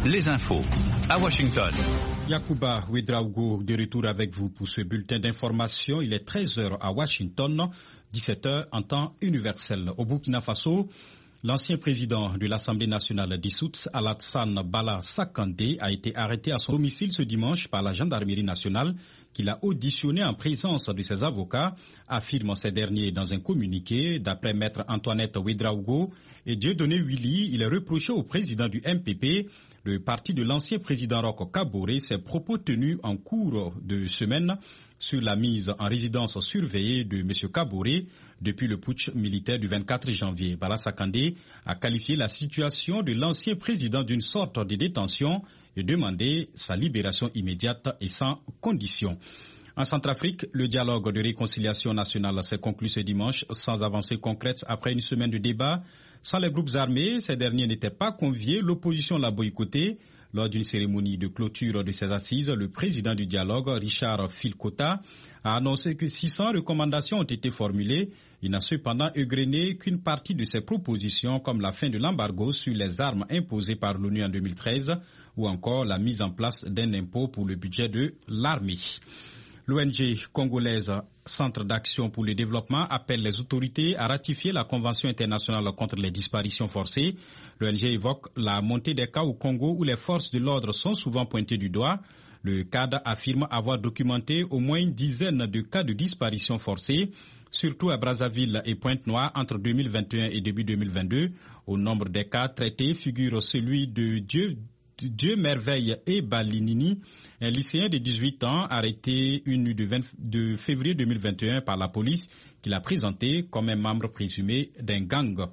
les infos à Washington. Yacouba Ouedraogo de retour avec vous pour ce bulletin d'information. Il est 13h à Washington, 17h en temps universel. Au Burkina Faso, l'ancien président de l'Assemblée nationale dissoute, Alassane Bala Sakandé, a été arrêté à son domicile ce dimanche par la gendarmerie nationale qu'il a auditionné en présence de ses avocats, affirment ces derniers dans un communiqué. D'après maître Antoinette Ouedraogo et Dieudonné Willy, il est reproché au président du MPP, le parti de l'ancien président Roch Kaboré, ses propos tenus en cours de semaine sur la mise en résidence surveillée de M. Kaboré depuis le putsch militaire du 24 janvier. Bala Sakandé a qualifié la situation de l'ancien président d'une sorte de détention et demandé sa libération immédiate et sans condition. En Centrafrique, le dialogue de réconciliation nationale s'est conclu ce dimanche sans avancée concrète après une semaine de débat. Sans les groupes armés, ces derniers n'étaient pas conviés, l'opposition l'a boycotté. Lors d'une cérémonie de clôture de ces assises, le président du dialogue, Richard Filkota, a annoncé que 600 recommandations ont été formulées. Il n'a cependant égrené qu'une partie de ces propositions, comme la fin de l'embargo sur les armes imposées par l'ONU en 2013 ou encore la mise en place d'un impôt pour le budget de l'armée. L'ONG congolaise Centre d'action pour le développement appelle les autorités à ratifier la Convention internationale contre les disparitions forcées. L'ONG évoque la montée des cas au Congo où les forces de l'ordre sont souvent pointées du doigt. Le CAD affirme avoir documenté au moins une dizaine de cas de disparition forcée, surtout à Brazzaville et Pointe-Noire entre 2021 et début 2022. Au nombre des cas traités figure celui de Dieu Merveille et Balinini, un lycéen de 18 ans arrêté une nuit de février 2021 par la police qu'il a présenté comme un membre présumé d'un gang.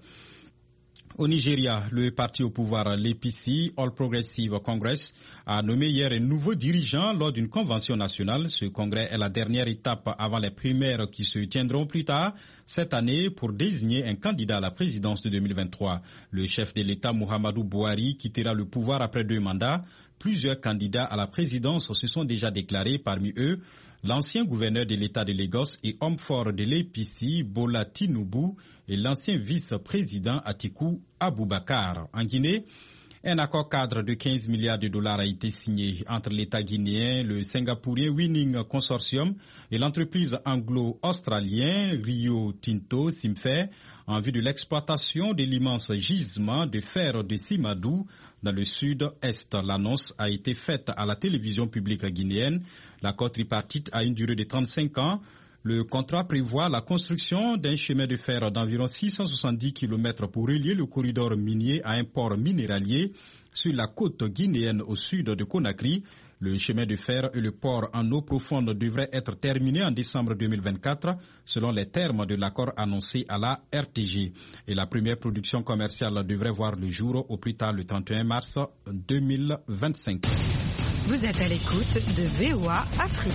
Au Nigeria, le parti au pouvoir, l'APC, All Progressive Congress, a nommé hier un nouveau dirigeant lors d'une convention nationale. Ce congrès est la dernière étape avant les primaires qui se tiendront plus tard cette année pour désigner un candidat à la présidence de 2023. Le chef de l'État, Muhammadu Buhari, quittera le pouvoir après 2 mandats. Plusieurs candidats à la présidence se sont déjà déclarés, parmi eux l'ancien gouverneur de l'État de Lagos et homme fort de l'APC, Bola Tinubu, et l'ancien vice-président Atiku Abubakar. En Guinée, un accord cadre de 15 milliards de dollars a été signé entre l'État guinéen, le singapourien Winning Consortium et l'entreprise anglo-australien Rio Tinto Simfer en vue de l'exploitation de l'immense gisement de fer de Simadou dans le sud-est. L'annonce a été faite à la télévision publique guinéenne. L'accord tripartite a une durée de 35 ans. Le contrat prévoit la construction d'un chemin de fer d'environ 670 km pour relier le corridor minier à un port minéralier sur la côte guinéenne au sud de Conakry. Le chemin de fer et le port en eau profonde devraient être terminés en décembre 2024, selon les termes de l'accord annoncé à la RTG. Et la première production commerciale devrait voir le jour au plus tard le 31 mars 2025. Vous êtes à l'écoute de VOA Afrique.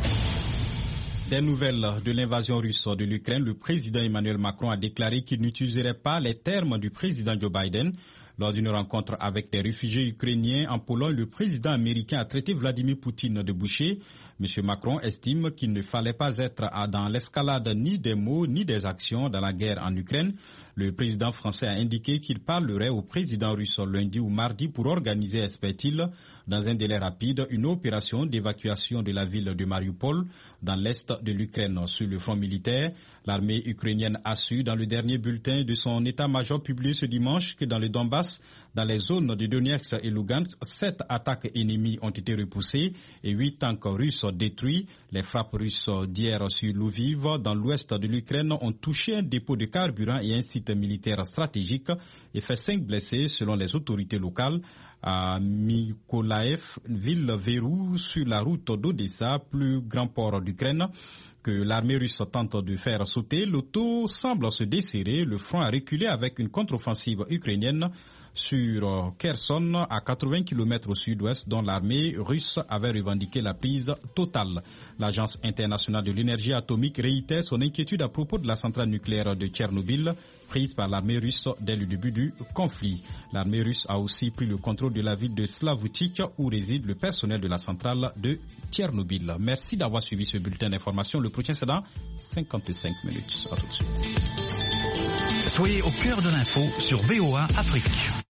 Des nouvelles de l'invasion russe de l'Ukraine, le président Emmanuel Macron a déclaré qu'il n'utiliserait pas les termes du président Joe Biden. Lors d'une rencontre avec des réfugiés ukrainiens en Pologne, le président américain a traité Vladimir Poutine de boucher. M. Macron estime qu'il ne fallait pas être dans l'escalade ni des mots ni des actions dans la guerre en Ukraine. Le président français a indiqué qu'il parlerait au président russe lundi ou mardi pour organiser, espère-t-il, dans un délai rapide, une opération d'évacuation de la ville de Mariupol dans l'est de l'Ukraine. Sur le front militaire, l'armée ukrainienne a su, dans le dernier bulletin de son état-major publié ce dimanche, que dans le Donbass, dans les zones de Donetsk et Lugansk, 7 attaques ennemies ont été repoussées et 8 tanks russes détruits. Les frappes russes d'hier sur Lviv, dans l'ouest de l'Ukraine, ont touché un dépôt de carburant et un site militaire stratégique et fait 5 blessés selon les autorités locales. À Mykolaïv, ville verrou sur la route d'Odessa, plus grand port d'Ukraine, que l'armée russe tente de faire sauter. Le taux semble se desserrer. Le front a reculé avec une contre-offensive ukrainienne sur Kherson, à 80 km au sud-ouest, dont l'armée russe avait revendiqué la prise totale. L'Agence internationale de l'énergie atomique réitère son inquiétude à propos de la centrale nucléaire de Tchernobyl, prise par l'armée russe dès le début du conflit. L'armée russe a aussi pris le contrôle de la ville de Slavutik, où réside le personnel de la centrale de Tchernobyl. Merci d'avoir suivi ce bulletin d'information. Le prochain, c'est dans 55 minutes. À tout de suite. Soyez au cœur de l'info sur VOA Afrique.